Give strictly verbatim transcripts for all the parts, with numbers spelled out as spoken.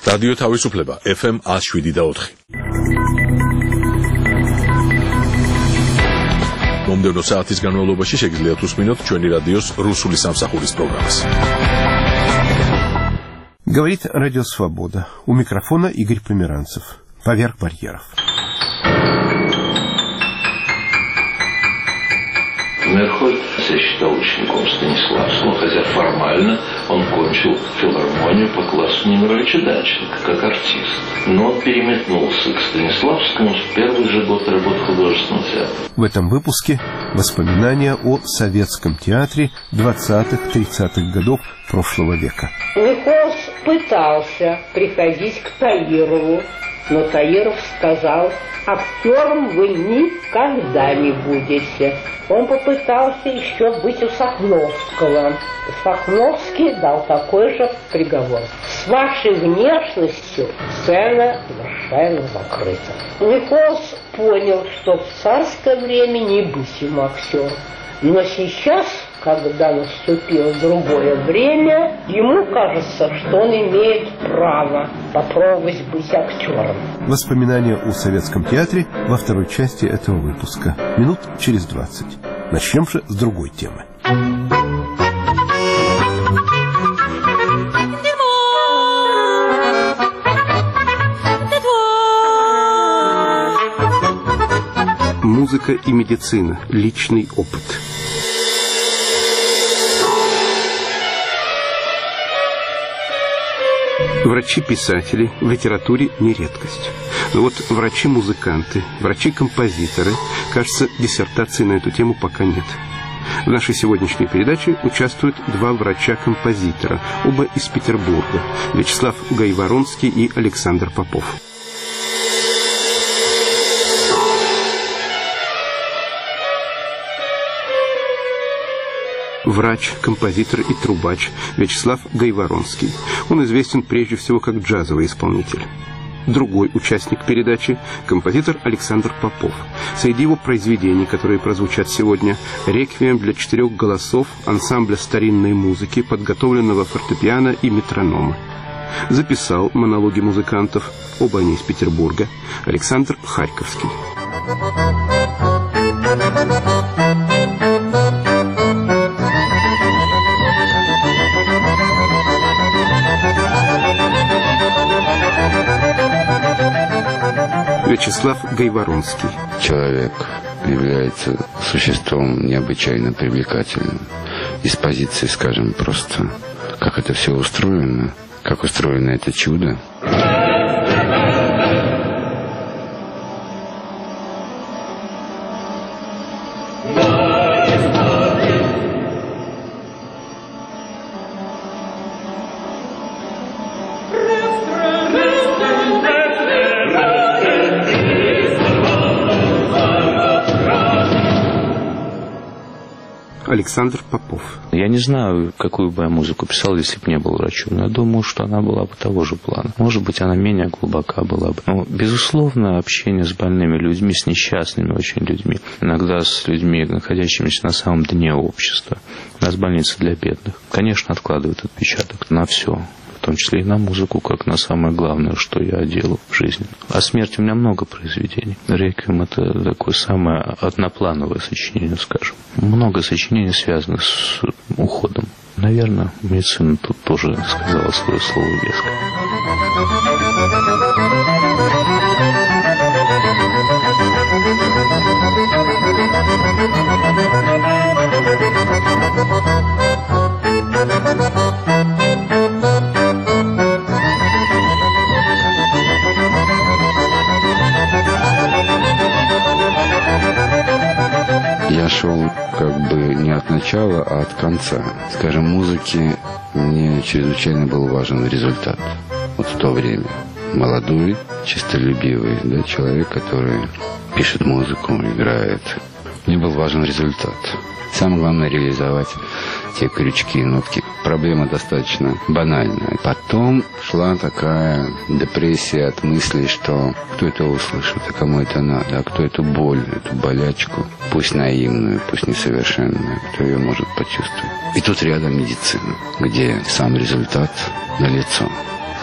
რადიო თავისუფლება ეფ ემ one oh seven და four. მომდევნო საათის განმავლობაში შეგიძლიათ უსმინოთ ჩვენი რადიოს რუსული სამსახურის პროგრამას. Говорит Радио Свобода. У микрофона Игорь Померанцев. Поверх барьеров. Мерхольд себя считал учеником Станиславского, хотя формально он кончил филармонию по классу Немировича Данченко, как артист. Но переметнулся к Станиславскому в первый же год работы художественного театра. В этом выпуске воспоминания о советском театре двадцатых-тридцатых годов прошлого века. Михос пытался приходить к Таирову, но Таиров сказал: актером вы никогда не будете. Он попытался еще быть у Сахновского. Сахновский дал такой же приговор: с вашей внешностью сцена совершенно закрыта. Михос понял, что в царское время не быть ему актером. Но сейчас, когда наступило другое время, ему кажется, что он имеет право попробовать быть актером. Воспоминания о советском театре во второй части этого выпуска. Минут через двадцать. Начнем же с другой темы. Музыка и медицина. Личный опыт. Врачи-писатели в литературе не редкость. Но вот врачи-музыканты, врачи-композиторы, кажется, диссертации на эту тему пока нет. В нашей сегодняшней передаче участвуют два врача-композитора, оба из Петербурга, Вячеслав Гайворонский и Александр Попов. Врач, композитор и трубач Вячеслав Гайворонский. Он известен прежде всего как джазовый исполнитель. Другой участник передачи – композитор Александр Попов. Среди его произведений, которые прозвучат сегодня, реквием для четырех голосов ансамбля старинной музыки, подготовленного фортепиано и метронома. Записал монологи музыкантов, оба они из Петербурга, Александр Харьковский. Вячеслав Гайворонский. Человек является существом необычайно привлекательным. Из позиции, скажем, просто, как это все устроено, как устроено это чудо. Александр Попов. Я не знаю, какую бы я музыку писал, если бы не был врачом, но я думаю, что она была бы того же плана. Может быть, она менее глубока была бы. Но, безусловно, общение с больными людьми, с несчастными очень людьми, иногда с людьми, находящимися на самом дне общества, у нас больница для бедных, конечно, откладывает отпечаток на все. В том числе и на музыку, как на самое главное, что я делаю в жизни. О смерти у меня много произведений. «Реквием» — это такое самое одноплановое сочинение, скажем. Много сочинений, связанных с уходом. Наверное, медицина тут тоже сказала свое слово веско. Я шел как бы не от начала, а от конца. Скажем, музыке мне чрезвычайно был важен результат. Вот в то время. Молодой, честолюбивый, да, человек, который пишет музыку, играет. Мне был важен результат. Самое главное — реализовать те крючки и нотки. Проблема достаточно банальная. Потом шла такая депрессия от мыслей, что кто это услышит, а кому это надо, а кто эту боль, эту болячку, пусть наивную, пусть несовершенную, кто ее может почувствовать. И тут рядом медицина, где сам результат налицо.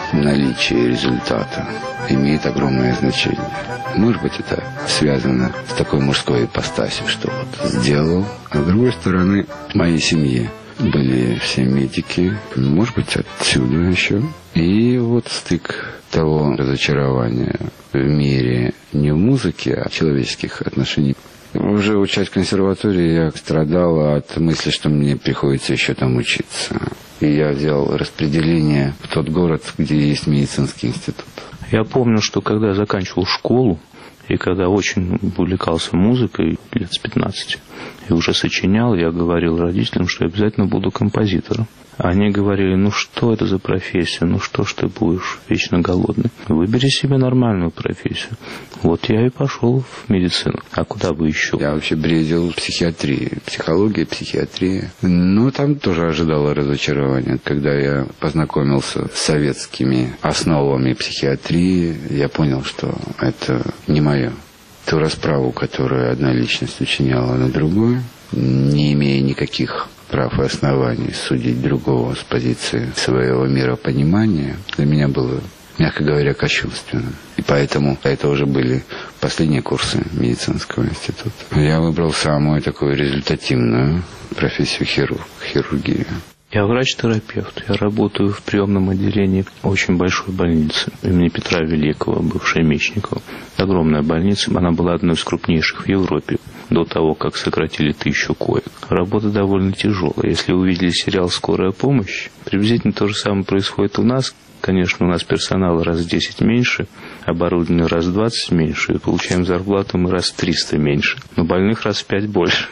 наличие результата имеет огромное значение. Может быть, это связано с такой мужской ипостасью, что вот сделал. А с другой стороны, в моей семье были все медики, может быть, отсюда еще. И вот стык того разочарования в мире не в музыке, а в человеческих отношениях. Уже учась в консерватории, я страдал от мысли, что мне приходится еще там учиться. И я взял распределение в тот город, где есть медицинский институт. Я помню, что когда я заканчивал школу, и когда очень увлекался музыкой лет с пятнадцати, и уже сочинял, я говорил родителям, что я обязательно буду композитором. Они говорили: ну что это за профессия, ну что ж ты будешь вечно голодный, выбери себе нормальную профессию. Вот я и пошел в медицину. А куда бы еще? Я вообще бредил психиатрией, психология, психиатрия. Но там тоже ожидало разочарования. Когда я познакомился с советскими основами психиатрии, я понял, что это не мое. Ту расправу, которую одна личность учиняла на другую, не имея никаких прав и оснований судить другого с позиции своего миропонимания, для меня было, мягко говоря, кощунственно. И поэтому это уже были последние курсы медицинского института. Я выбрал самую такую результативную профессию хирург, хирургию. Я врач-терапевт. Я работаю в приемном отделении очень большой больницы имени Петра Великого, бывшей Мечникова. Огромная больница, она была одной из крупнейших в Европе до того, как сократили тысячу коек. Работа довольно тяжелая. Если вы увидели сериал «Скорая помощь», приблизительно то же самое происходит у нас. Конечно, у нас персонала раз в десять меньше, оборудование раз в двадцать меньше, и получаем зарплату мы раз в триста меньше, но больных раз в пять больше.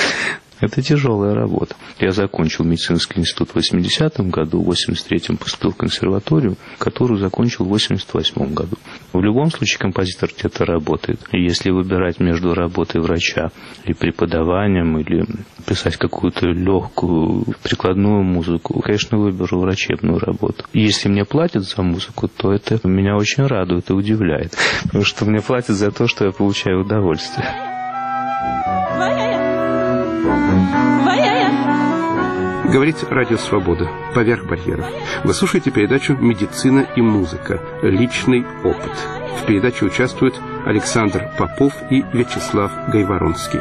Это тяжелая работа. Я закончил медицинский институт в восьмидесятом году, в восемьдесят третьем поступил в консерваторию, которую закончил в восемьдесят восьмом году. В любом случае композитор где-то работает. И если выбирать между работой врача и преподаванием, или писать какую-то легкую прикладную музыку, конечно, выберу врачебную работу. И если мне платят за музыку, то это меня очень радует и удивляет. Потому что мне платят за то, что я получаю удовольствие. Говорит Радио Свобода. Поверх барьеров. Вы слушаете передачу «Медицина и музыка. Личный опыт». В передаче участвуют Александр Попов и Вячеслав Гайворонский.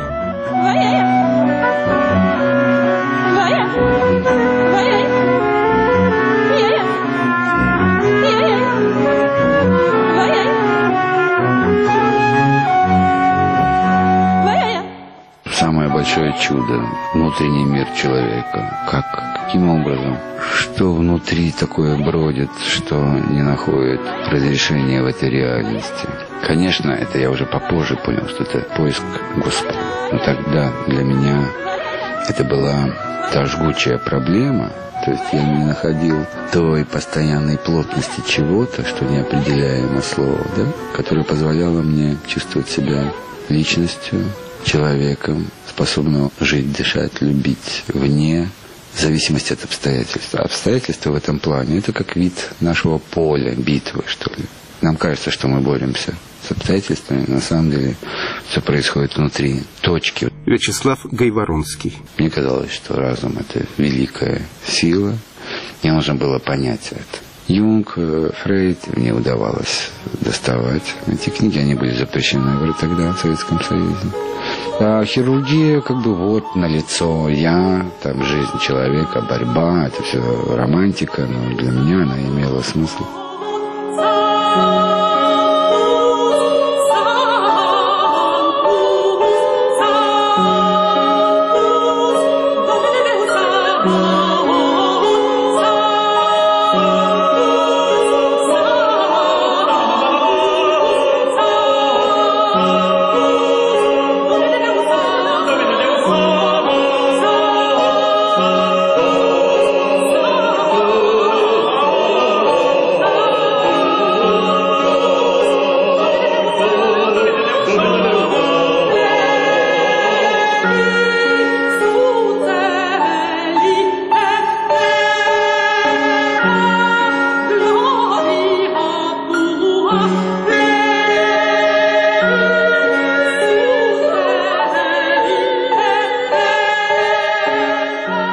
Самое большое чудо – внутренний мир человека. Как? Каким образом? Что внутри такое бродит, что не находит разрешения в этой реальности? Конечно, это я уже попозже понял, что это поиск Господа. Но тогда для меня это была та жгучая проблема. То есть я не находил той постоянной плотности чего-то, что неопределяемо слово, да? Которое позволяло мне чувствовать себя личностью, человеком, способным жить, дышать, любить вне зависимости от обстоятельств. А обстоятельства в этом плане – это как вид нашего поля, битвы, что ли. Нам кажется, что мы боремся с обстоятельствами, на самом деле все происходит внутри точки. Вячеслав Гайворонский. Мне казалось, что разум – это великая сила, мне нужно было понять это. Юнг, Фрейд мне удавалось доставать. Эти книги, они были запрещены уже тогда в Советском Союзе. А хирургия как бы вот налицо. Я, там жизнь человека, борьба, это все романтика, но для меня она имела смысл.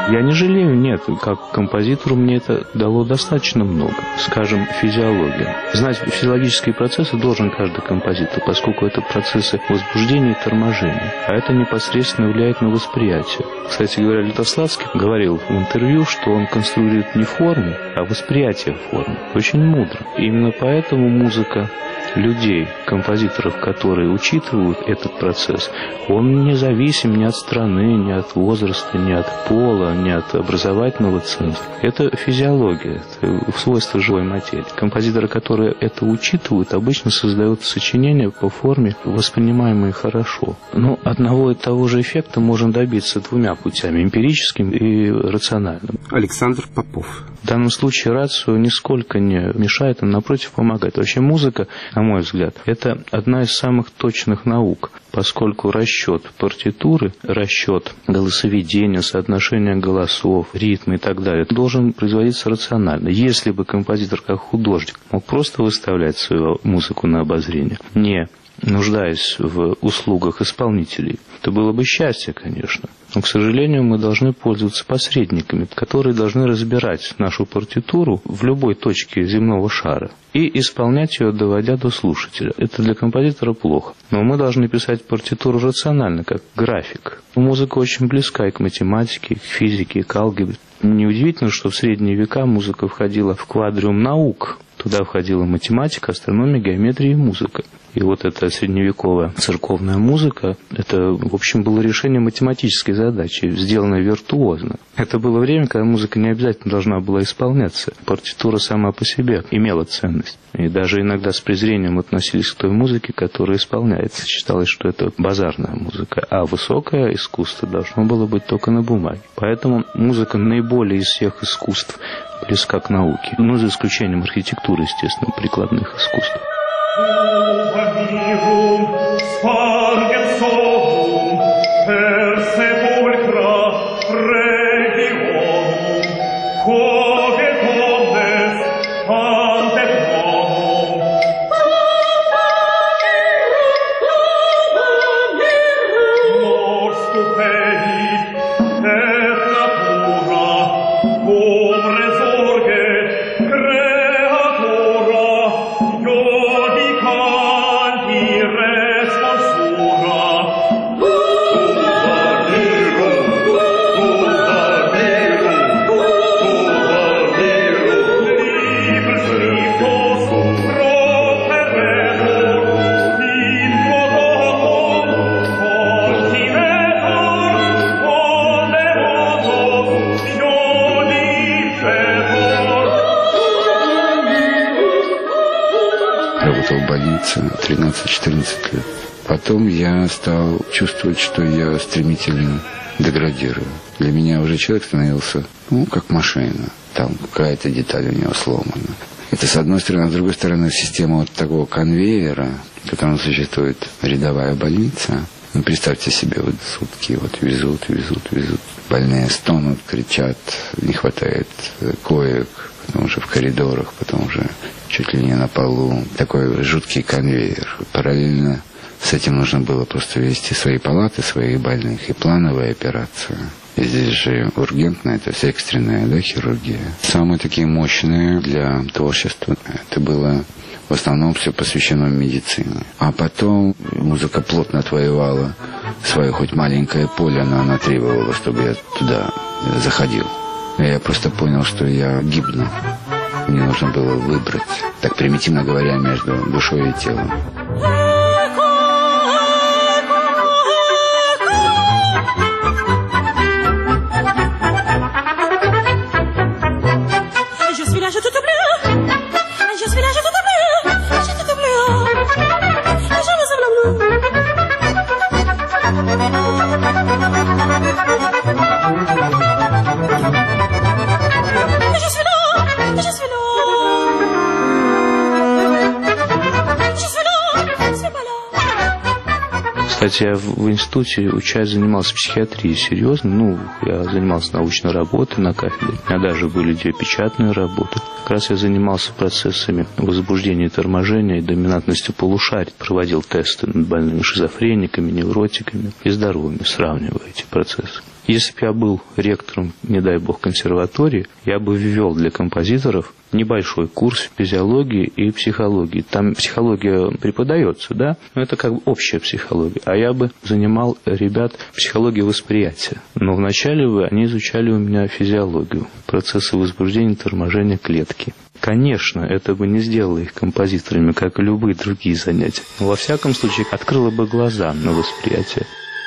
Я не жалею, нет. Как композитору мне это дало достаточно много. Скажем, физиология. Знать физиологические процессы должен каждый композитор, поскольку это процессы возбуждения и торможения. А это непосредственно влияет на восприятие. Кстати говоря, Лютославский говорил в интервью, что он конструирует не форму, а восприятие формы. Очень мудро. Именно поэтому музыка людей, композиторов, которые учитывают этот процесс, он не зависим ни от страны, ни от возраста, ни от пола, ни от образовательного центра. Это физиология, это свойство живой материи. Композиторы, которые это учитывают, обычно создают сочинения по форме, воспринимаемые хорошо. Но одного и того же эффекта можно добиться двумя путями, эмпирическим и рациональным. Александр Попов. В данном случае рацио нисколько не мешает, а напротив помогает. Вообще музыка, на мой взгляд, это одна из самых точных наук, поскольку расчет партитуры, расчет голосоведения, соотношения голосов, ритма и так далее должен производиться рационально. Если бы композитор как художник мог просто выставлять свою музыку на обозрение, не нуждаясь в услугах исполнителей, то было бы счастье, конечно. Но, к сожалению, мы должны пользоваться посредниками, которые должны разбирать нашу партитуру в любой точке земного шара и исполнять ее, доводя до слушателя. Это для композитора плохо. Но мы должны писать партитуру рационально, как график. Музыка очень близка и к математике, и к физике, и к алгебре. Неудивительно, что в средние века музыка входила в квадриум наук. Туда входила математика, астрономия, геометрия и музыка. И вот эта средневековая церковная музыка, это, в общем, было решение математической задачи, сделанное виртуозно. Это было время, когда музыка не обязательно должна была исполняться. Партитура сама по себе имела ценность. И даже иногда с презрением относились к той музыке, которая исполняется. Считалось, что это базарная музыка, а высокое искусство должно было быть только на бумаге. Поэтому музыка наиболее из всех искусств близка к науке. Ну, за исключением архитектуры, естественно, прикладных искусств. тринадцать-четырнадцать лет. Потом я стал чувствовать, что я стремительно деградирую. Для меня уже человек становился, ну, как машина. Там какая-то деталь у него сломана. Это с одной стороны. А с другой стороны, система вот такого конвейера, в котором существует рядовая больница. Ну, представьте себе, вот сутки вот везут, везут, везут. Больные стонут, кричат, не хватает коек, потом уже в коридорах, потом уже чуть ли не на полу. Такой жуткий конвейер. Параллельно с этим нужно было просто вести свои палаты, своих больных и плановые операции. И здесь же ургентная, это вся экстренная, да, хирургия. Самые такие мощные для творчества. Это было в основном все посвящено медицине. А потом музыка плотно отвоевала свое хоть маленькое поле, но она требовала, чтобы я туда заходил. И я просто понял, что я гибну. Мне нужно было выбрать, так примитивно говоря, между душой и телом. Кстати, я в, в институте, учась, занимался психиатрией серьезно. Ну, я занимался научной работой на кафедре. У меня даже были две печатные работы. Как раз я занимался процессами возбуждения и торможения и доминантности полушарий. Проводил тесты над больными шизофрениками, невротиками и здоровыми, сравнивая эти процессы. Если бы я был ректором, не дай бог, консерватории, я бы ввел для композиторов небольшой курс физиологии и психологии. Там психология преподается, да, но это как бы общая психология. А я бы занимал ребят психологией восприятия. Но вначале бы они изучали у меня физиологию, процессы возбуждения, торможения клетки. Конечно, это бы не сделало их композиторами, как и любые другие занятия. Но во всяком случае открыло бы глаза на восприятие.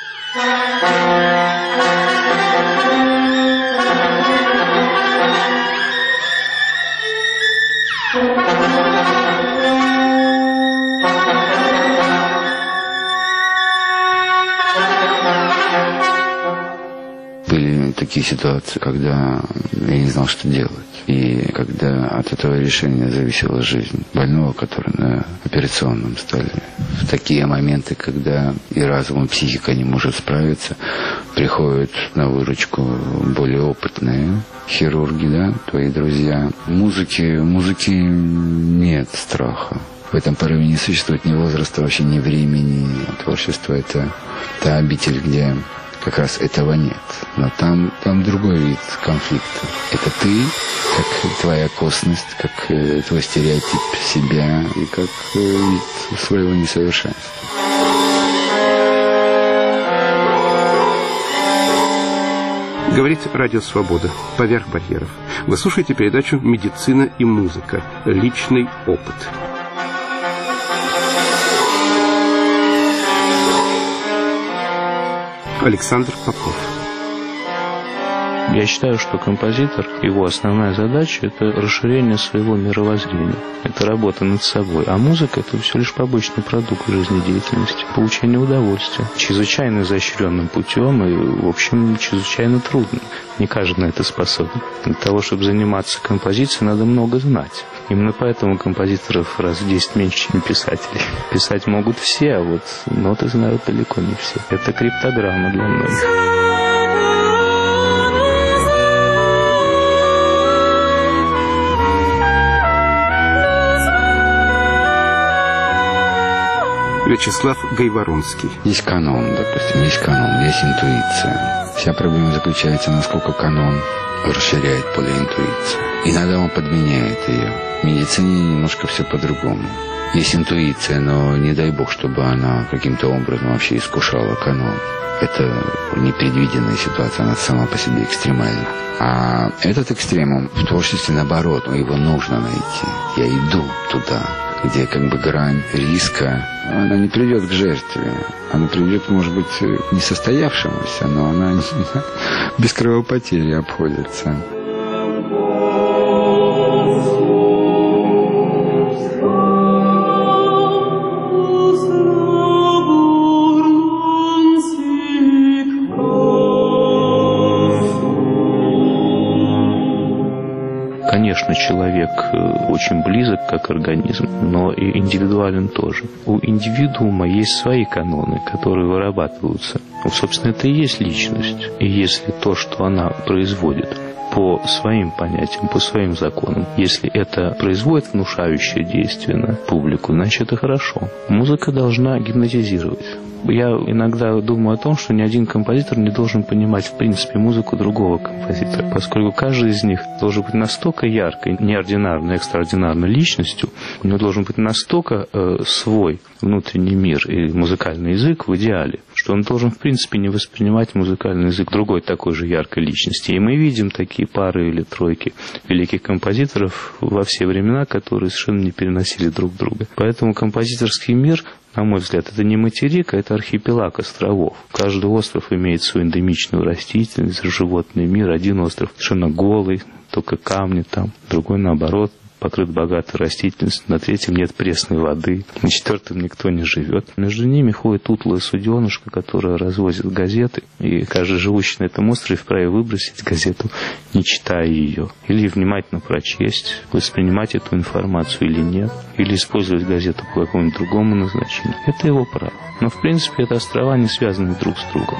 Были такие ситуации, когда я не знал, что делать. И когда от этого решения зависела жизнь больного, который на операционном столе. В такие моменты, когда и разум, и психика не может справиться, приходят на выручку более опытные хирурги, да, твои друзья. Музыки, музыки нет страха. В этом порыве не существует ни возраста, вообще ни времени. Творчество — это та обитель, где как раз этого нет. Но там, там другой вид конфликта. Это ты, как твоя косность, как э, твой стереотип себя и как э, вид своего несовершенства. Говорит Радио Свобода. Поверх барьеров. Вы слушаете передачу «Медицина и музыка. Личный опыт». Александр Попов. Я считаю, что композитор, его основная задача – это расширение своего мировоззрения. Это работа над собой. А музыка – это всего лишь побочный продукт жизнедеятельности, получение удовольствия. Чрезвычайно изощренным путем и, в общем, чрезвычайно трудным. Не каждый на это способен. Для того, чтобы заниматься композицией, надо много знать. Именно поэтому композиторов раз в десять меньше, чем писателей. Писать могут все, а вот ноты знают далеко не все. Это криптограмма для многих. Вячеслав Гайворонский. Есть канон, допустим, есть канон, есть интуиция. Вся проблема заключается, насколько канон расширяет поле интуиции. Иногда он подменяет ее. В медицине немножко все по-другому. Есть интуиция, но не дай бог, чтобы она каким-то образом вообще искушала канон. Это непредвиденная ситуация, она сама по себе экстремальна. А этот экстремум в творчестве, наоборот, его нужно найти. Я иду туда, где как бы грань риска, она не приведет к жертве. Она приведет, может быть, к несостоявшемуся, но она без кровопотери обходится. Конечно, человек очень близок как организм, но и индивидуален тоже. У индивидуума есть свои каноны, которые вырабатываются. Собственно, это и есть личность. И если то, что она производит, по своим понятиям, по своим законам, если это производит внушающее действие на публику, значит, это хорошо. Музыка должна гипнотизировать. Я иногда думаю о том, что ни один композитор не должен понимать, в принципе, музыку другого композитора, поскольку каждый из них должен быть настолько яркой, неординарной, экстраординарной личностью, у него должен быть настолько э, свой внутренний мир и музыкальный язык в идеале, что он должен, в принципе, не воспринимать музыкальный язык другой такой же яркой личности. И мы видим такие пары или тройки великих композиторов во все времена, которые совершенно не переносили друг друга. Поэтому композиторский мир, на мой взгляд, это не материк, а это архипелаг островов. Каждый остров имеет свою эндемичную растительность, животный мир. Один остров совершенно голый, только камни там, другой, наоборот, покрыт богатой растительностью, на третьем нет пресной воды, на четвертом никто не живет. Между ними ходит утлая суденышка, которая развозит газеты, и каждый живущий на этом острове вправе выбросить газету, не читая ее, или внимательно прочесть, воспринимать эту информацию или нет, или использовать газету по какому-нибудь другому назначению. Это его право. Но, в принципе, это острова не связаны друг с другом.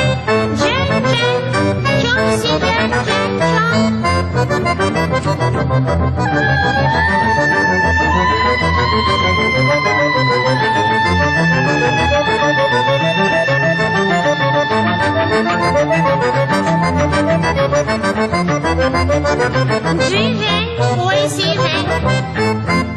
Dzień, dzień, wciąż się 知人会心人。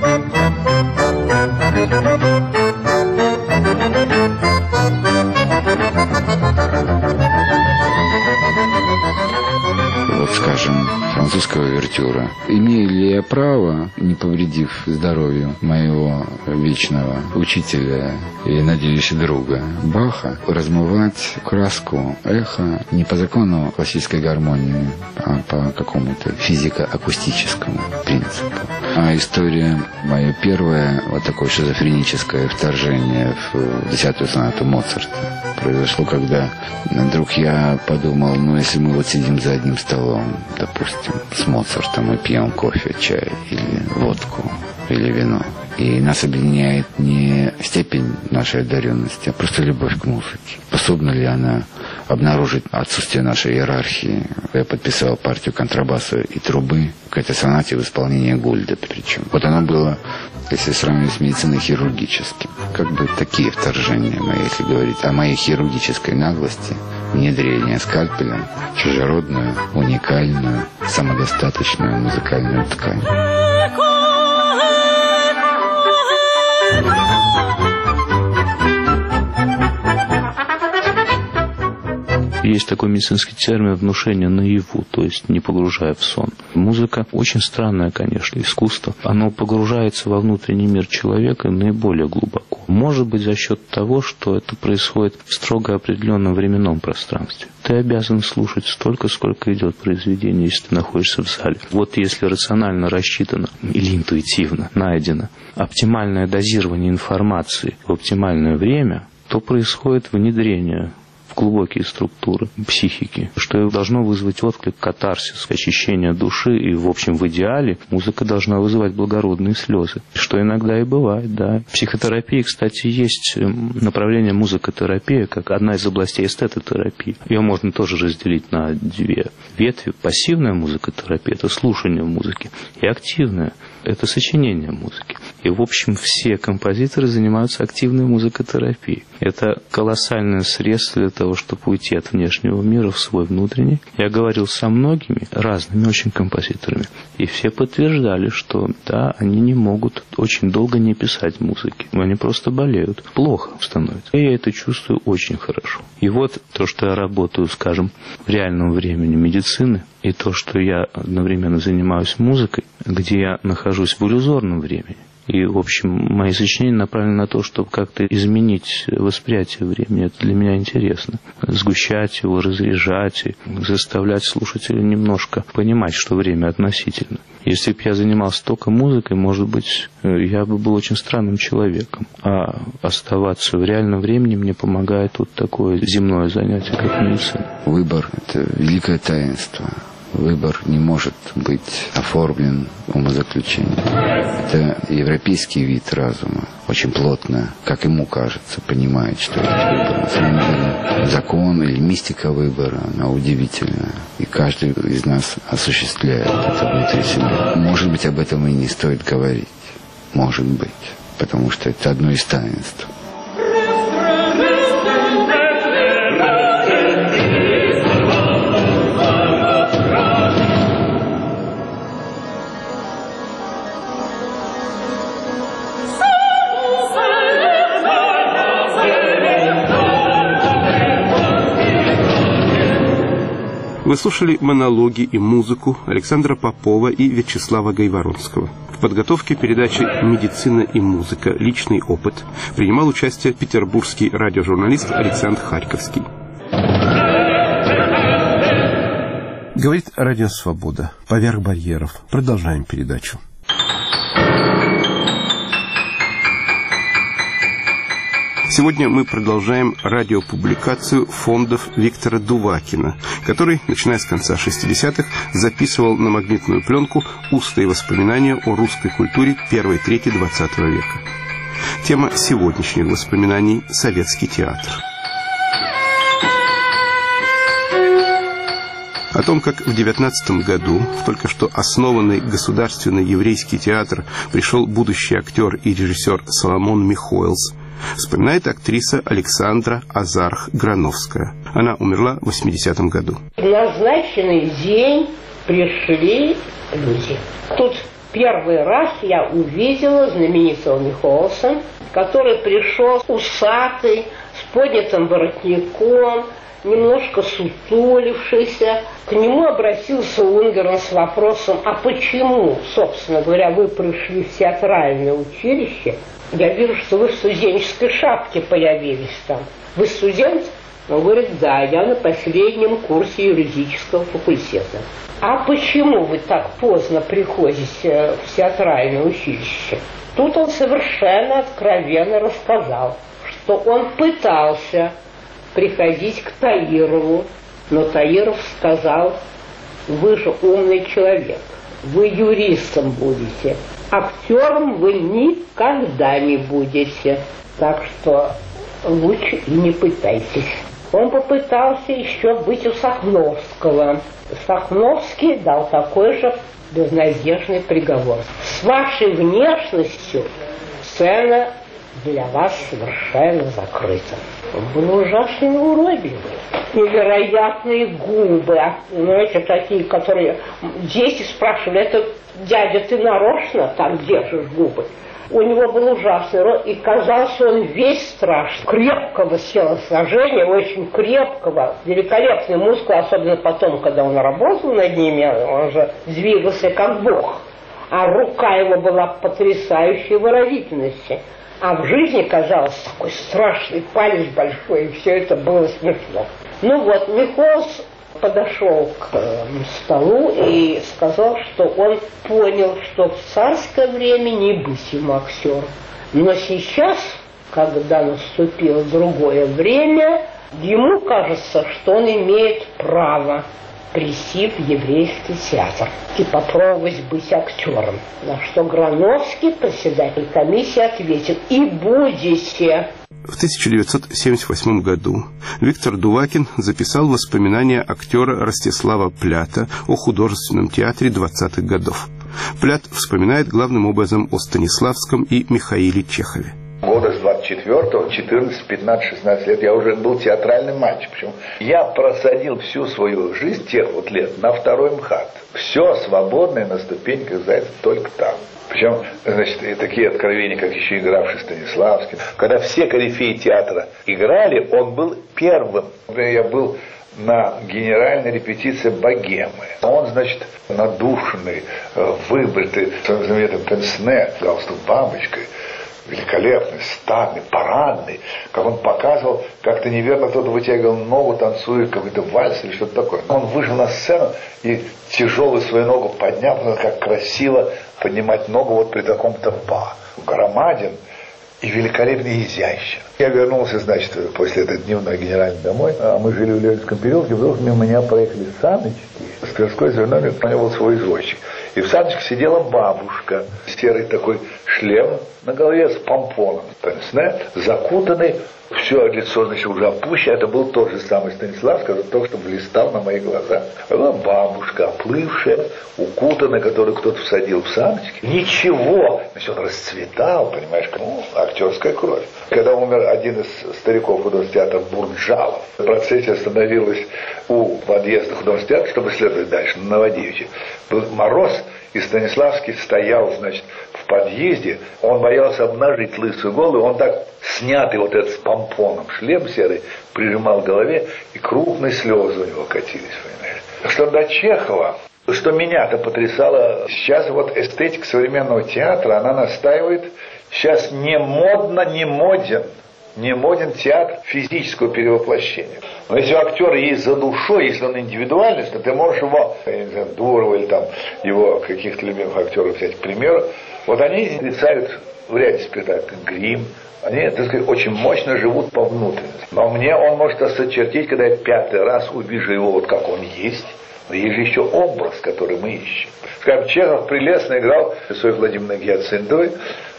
Вот, скажем, французская увертюра. Имею ли я право, не повредив здоровью моего вечного учителя и, надеюсь, друга Баха, размывать краску эха не по закону классической гармонии, а по какому-то физико-акустическому принципу? А история моя первая, вот такое шизофреническое вторжение в десятую сонату Моцарта произошло, когда вдруг я подумал, ну, если мы вот сидим за одним столом, допустим, с Моцартом и пьем кофе, чай или водку, или вино, и нас объединяет не степень нашей одаренности, а просто любовь к музыке. Способна ли она обнаружить отсутствие нашей иерархии? Я подписал партию контрабаса и трубы к этой сонате в исполнении Гульда причем. Вот оно было, если сравнивать с медициной, хирургическим. Как бы такие вторжения мои, если говорить о моей хирургической наглости, внедрение скальпеля, чужеродную, уникальную, самодостаточную музыкальную ткань. Есть такой медицинский термин внушение наяву, то есть не погружая в сон. Музыка очень странное, конечно, искусство. Оно погружается во внутренний мир человека наиболее глубоко. Может быть, за счет того, что это происходит в строго определенном временном пространстве. Ты обязан слушать столько, сколько идет произведение, если ты находишься в зале. Вот если рационально рассчитано или интуитивно найдено оптимальное дозирование информации в оптимальное время, то происходит внедрение глубокие структуры психики, что должно вызвать отклик, катарсис, очищение души, и, в общем, в идеале музыка должна вызывать благородные слезы, что иногда и бывает, да. В психотерапии, кстати, есть направление музыкотерапия, как одна из областей эстетотерапии. Ее можно тоже разделить на две ветви. Пассивная музыкотерапия – это слушание музыки, и активная – это сочинение музыки. И, в общем, все композиторы занимаются активной музыкотерапией. Это колоссальное средство для того, чтобы уйти от внешнего мира в свой внутренний. Я говорил со многими разными очень композиторами, и все подтверждали, что да, они не могут очень долго не писать музыки. Они просто болеют. Плохо становится. И я это чувствую очень хорошо. И вот то, что я работаю, скажем, в реальном времени медицины, и то, что я одновременно занимаюсь музыкой, где я нахожусь в иллюзорном времени. И, в общем, мои сочинения направлены на то, чтобы как-то изменить восприятие времени. Это для меня интересно. Сгущать его, разряжать, и заставлять слушателя немножко понимать, что время относительно. Если бы я занимался только музыкой, может быть, я бы был очень странным человеком. А оставаться в реальном времени мне помогает вот такое земное занятие, как медицина. Выбор – это великое таинство. Выбор не может быть оформлен умозаключением. Это европейский вид разума, очень плотно, как ему кажется, понимает, что это выбор. На самом деле закон или мистика выбора, она удивительна. И каждый из нас осуществляет это внутри себя. Может быть, об этом и не стоит говорить. Может быть. Потому что это одно из таинств. Вы слушали монологи и музыку Александра Попова и Вячеслава Гайворонского. В подготовке передачи «Медицина и музыка. Личный опыт» принимал участие петербургский радиожурналист Александр Харьковский. Говорит Радио Свобода. Поверх барьеров. Продолжаем передачу. Сегодня мы продолжаем радиопубликацию фондов Виктора Дувакина, который, начиная с конца шестидесятых, записывал на магнитную пленку устные воспоминания о русской культуре первой трети двадцатого века. Тема сегодняшних воспоминаний – советский театр. О том, как в девятнадцатом году в только что основанный Государственный еврейский театр пришел будущий актер и режиссер Соломон Михоэлс, вспоминает актриса Александра Азарх-Грановская. Она умерла в восьмидесятом году. В назначенный день пришли люди. Тут первый раз я увидела знаменитого Михоэлса, который пришел усатый, с поднятым воротником, немножко сутулившийся. К нему обратился Унгерн с вопросом: а почему, собственно говоря, вы пришли в театральное училище? Я вижу, что вы в студенческой шапке появились там. Вы студент? Он говорит: да, я на последнем курсе юридического факультета. А почему вы так поздно приходите в театральное училище? Тут он совершенно откровенно рассказал, что он пытался приходить к Таирову, но Таиров сказал: вы же умный человек, вы юристом будете, актером вы никогда не будете, так что лучше и не пытайтесь. Он попытался еще быть у Сахновского. Сахновский дал такой же безнадежный приговор: с вашей внешностью сцена для вас совершенно закрыта. Он был ужасно уродливый. Невероятные губы, знаете, такие, которые дети спрашивали: это, дядя, ты нарочно так держишь губы? У него был ужасный рот, и казался он весь страшный, крепкого телосложения, очень крепкого, великолепный мускул, особенно потом, когда он работал над ними, он же двигался как бог, а рука его была потрясающей выразительности. А в жизни казалось такой страшный палец большой, и все это было смешно. Ну вот, Михоэлс подошел к э, столу и сказал, что он понял, что в царское время не быть ему актером. Но сейчас, когда наступило другое время, ему кажется, что он имеет право прийти в еврейский театр и попробовать быть актером. На что Грановский, председатель комиссии, ответил: и будете. В тысяча девятьсот семьдесят восьмом году Виктор Дувакин записал воспоминания актера Ростислава Плята о художественном театре двадцатых годов. Плят вспоминает главным образом о Станиславском и Михаиле Чехове. Года с двадцать четвёртого, четырнадцать, пятнадцать, шестнадцать лет я уже был театральным мальчиком. Я просадил всю свою жизнь тех вот лет на второй МХАТ. Все свободное на ступеньках зайцев только там. Причем, значит, и такие откровения, как еще игравший Станиславский. Когда все корифеи театра играли, он был первым. Я был на генеральной репетиции «Богемы». Он, значит, надушенный, выбритый, своим знаменитым пенсне, галстук бабочкой, великолепный, статный, парадный, как он показывал, как-то неверно кто-то вытягивал ногу, танцуя какой-то вальс или что-то такое. Он вышел на сцену и тяжелую свою ногу поднял, как красиво поднимать ногу вот при таком-то па. Громаден и великолепно изящен. Я вернулся, значит, после этой дневной генеральной домой, а мы жили в Ленинском переулке, вдруг мимо меня проехали саночки, с Тверской завернули, у него был свой извозчик. И в саночке сидела бабушка, серый такой шлем на голове с помпоном, пенсне, закутанный, все лицо, значит, уже опущено. Это был тот же самый Станиславский, который только что блистал на мои глаза. Это была бабушка, оплывшая, укутанная, которую кто-то всадил в саночки. Ничего. Значит, он расцветал, понимаешь, ну, актерская кровь. Когда умер один из стариков художественного театра Бурджалов, процессия остановилась у подъезда художественного театра, чтобы следовать дальше, на Новодевичье. Был мороз, и Станиславский стоял, значит, в подъезде, он боялся обнажить лысую голову, он так снятый вот этот с помпоном шлем серый прижимал к голове, и крупные слезы у него катились, понимаешь. Что до Чехова, что меня-то потрясало, сейчас вот эстетика современного театра, она настаивает, сейчас не модно, не моден, не моден театр физического перевоплощения. Но если у актера есть за душой, если он индивидуальность, то ты можешь его, я не знаю, Дурова или там его каких-то любимых актеров взять, к примеру, вот они рисуют в ряде спектаклей грим, они, так сказать, очень мощно живут по внутренности. Но мне он может осочертить, когда я пятый раз увижу его вот как он есть. Но есть же еще образ, который мы ищем. Скажем, Чехов прелестно играл Софьей Владимировной Гиацинтовой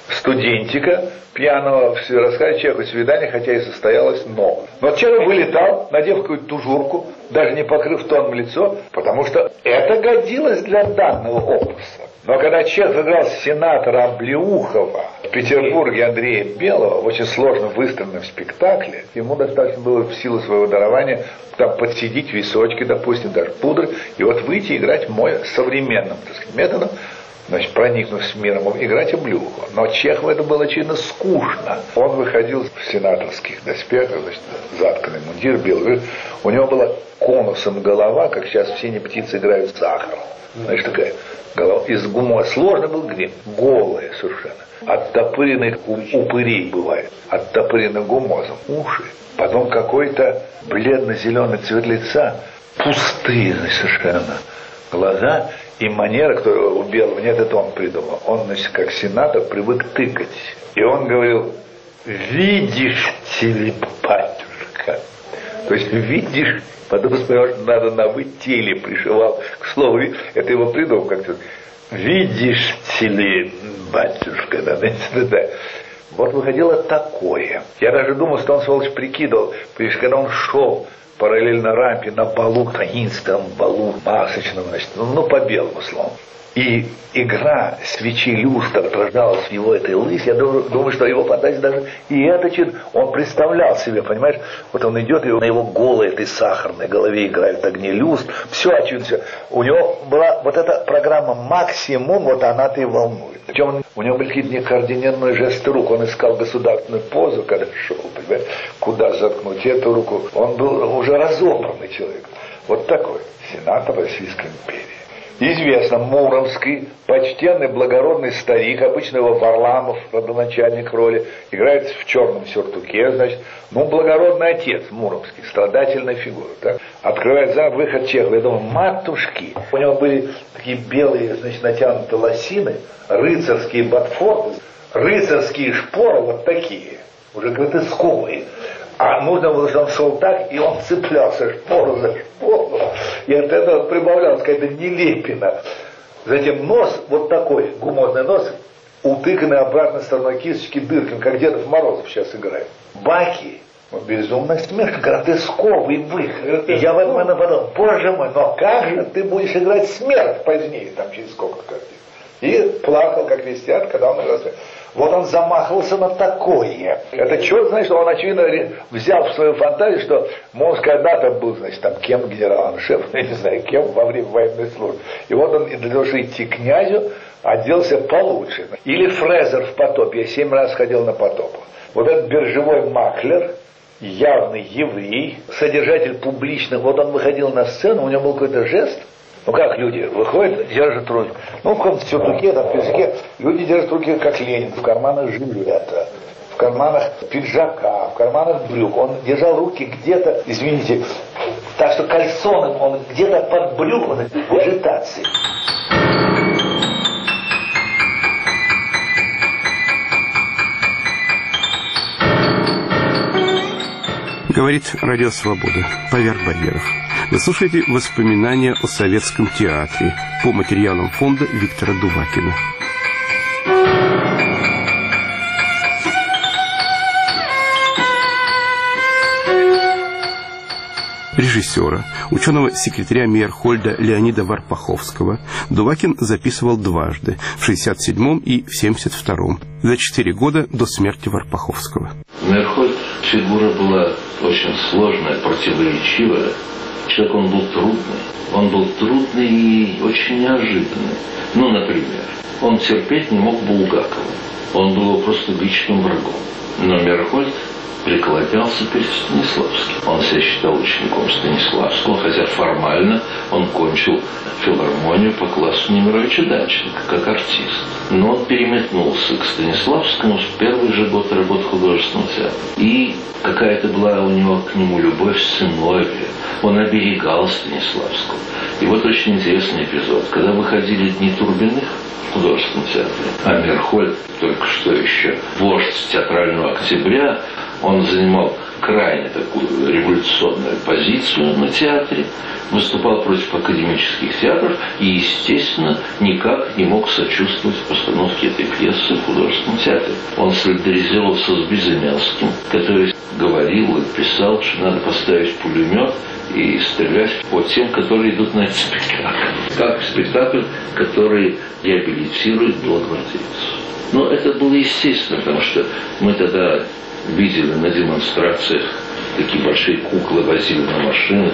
студентика пьяного, рассказать Чеху свидание, хотя и состоялось, но. Но Чехов вылетал, надев какую-то тужурку, даже не покрыв тоном лицо, потому что это годилось для данного опуса. Но когда Чехов играл сенатора Облеухова в Петербурге Андрея Белого в очень сложно выстроенном спектакле, ему достаточно было в силу своего дарования там подсидеть височки, допустим, даже пудры, и вот выйти и играть мой современным, так сказать, методом, значит, проникнув с миром, играть Облеухова. Но Чехову это было очевидно скучно. Он выходил в сенаторских доспехах, значит, затканный мундир белый, у него была конусом голова, как сейчас все не птицы играют с сахаром. Знаешь, такая голова из гума. Сложный был грим, голая совершенно. Оттопыренных упырей бывает, оттопыренных гумозом уши. Потом какой-то бледно-зеленый цвет лица, пустые, значит, совершенно глаза и манера, которую у Белого нет, это он придумал. Он, значит, как сенатор привык тыкать. И он говорил: видишь, телепатюшка. То есть видишь, потом сказал, что надо на «вы» теле пришивал к слову. Это его придумал как-то. Видишь, теле, батюшка, да, да, да. Вот выходило такое. Я даже думал, что он, сволочь, прикидывал, потому что когда он шел параллельно рампе на балу, таинственном балу, масочном, значит, ну, ну по белому слову. И игра свечи люстр отражалась в его этой лысе. Я думаю, думаю, что его фантазия даже и это чин, он представлял себе, понимаешь, вот он идет, и на его голой этой сахарной голове играют огни люстр, все очевидно, все. У него была вот эта программа максимум, вот она-то и волнует. Причем у него были какие-то некоординированные жесты рук, он искал государственную позу, когда шел, понимаешь, куда заткнуть эту руку. Он был уже разобранный человек. Вот такой сенатор Российской империи. Известно, муромский, почтенный, благородный старик, обычно его Варламов, родоначальник роли, играет в черном сюртуке, значит, ну, благородный отец муромский, страдательная фигура, так? Открывает за выход Чехова, я думаю, матушки. У него были такие белые, значит, натянутые лосины, рыцарские ботфорты, рыцарские шпоры, вот такие, уже гротесковые. А нужно было, что он шел так, и он цеплялся шпору за шпору. И от этого прибавлялась какая-то нелепина. Затем нос, вот такой гумозный нос, утыканный обратной стороной кисточки дырками, как Дедов Морозов сейчас играет. Баки, вот безумно смешно, гротесковый выход. И я в этот момент подумал, боже мой, но как же ты будешь играть смерть позднее, там через сколько картин. И плакал, как вестят, когда он играл. Вот он замахивался на такое. Это черт знает, что он, очевидно, взял в свою фантазию, что Мозг когда-то был, значит, там кем генералом, шефом, я не знаю, кем во время военной службы. И вот он для того, чтобы идти к князю, оделся получше. Или Фрезер в «Потопе». Я семь раз ходил на «Потопах». Вот этот биржевой маклер, явный еврей, содержатель публичных, вот он выходил на сцену, у него был какой-то жест. Ну как люди выходят, держат руки. Ну в каком-то сюртуке, там, в пиджаке, люди держат руки, как Ленин, в карманах жилета, в карманах пиджака, в карманах брюк. Он держал руки где-то, извините, так что кальсоном он где-то под брюком в агитации. Говорит Радио Свобода. Поверх барьеров. Вы слушаете воспоминания о советском театре по материалам фонда Виктора Дувакина. Режиссера, ученого-секретаря Мейерхольда Леонида Варпаховского Дувакин записывал дважды, в шестьдесят седьмом и в семьдесят втором, за четыре года до смерти Варпаховского. Мейерхольд фигура была очень сложная, противоречивая. Человек, он был трудный. Он был трудный и очень неожиданный. Ну, например, он терпеть не мог Булгакова. Он был его просто личным врагом. Но Мейерхольд преклонялся перед Станиславским. Он себя считал учеником Станиславского, хотя формально он кончил филармонию по классу Немировича Данченко, как артист. Но он переметнулся к Станиславскому в первый же год работы в художественном театре. И какая-то была у него к нему любовь сыновья. Он оберегал Станиславского. И вот очень интересный эпизод. Когда выходили Дни Турбиных в художественном театре, а Мейерхольд, только что еще вождь театрального октября, Он занимал крайне такую революционную позицию на театре, выступал против академических театров и, естественно, никак не мог сочувствовать постановке этой пьесы в художественном театре. Он солидаризировался с Безымянским, который говорил и писал, что надо поставить пулемет и стрелять по тем, которые идут на этот спектакль. Как спектакль, который реабилитирует белогвардейцев. Но это было естественно, потому что мы тогда видели на демонстрациях такие большие куклы, возили на машинах,